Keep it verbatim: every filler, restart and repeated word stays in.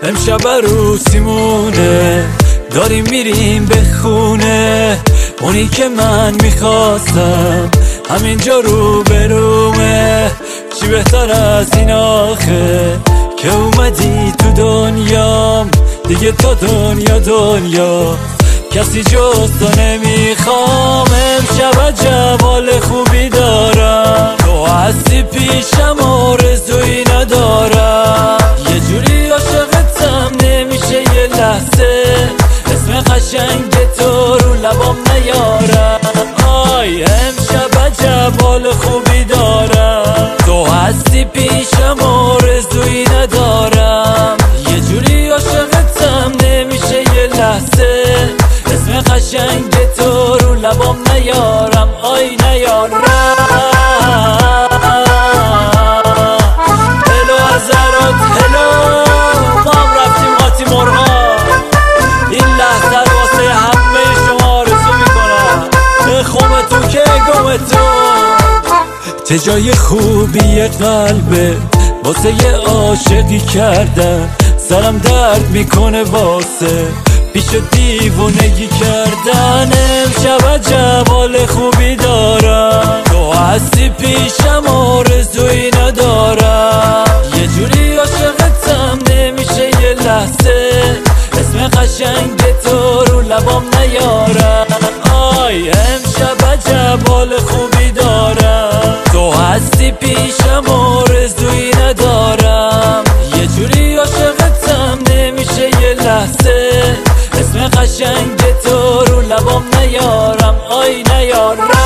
امشب عروسیمونه، داریم میریم به خونه. اونی که من میخواستم همینجا رو برومه. چی بهتر از این آخه که اومدی تو دنیام، دیگه تا دنیا دنیا کسی جز تو نمیخوام. امشب عجب حال خوبی دارم، تو هستی پیشم آرزویی ندارم. یه جوری عاشقتم نمیشه یه لحظه اسم قشنگ تو رو لبام نیارم. آی امشب عجب حال خوبی دارم، تو هستی پیشم آرزویی ندارم. یه جوری عاشقتم نمیشه یه لحظه اسم قشنگ تو رو لبام نیارم. آی نیارم. هلو حضرات هلو، ما هم رفتیم قاطی مرغا. این لحظه رو واسه همه شما آرزو میکنم، خومتون که گمتون. تجای خوبی قلبه واسه یه عاشقی کردن، سرم درد میکنه واسه پیش دیوونگی کردن. امشب عجب حال خوبی دارم، تو هستی پیشم آرزویی ندارم. یه جوری عاشقتم نمیشه یه لحظه اسم قشنگ تو رو لبام نیارم. آی امشب عجب حال خوبی دارم، تو هستی پیشم آرزویی ندارم. یه جوری عاشقتم نمیشه یه لحظه اسم قشنگ تو رو لبام نیارم. آی نیارم.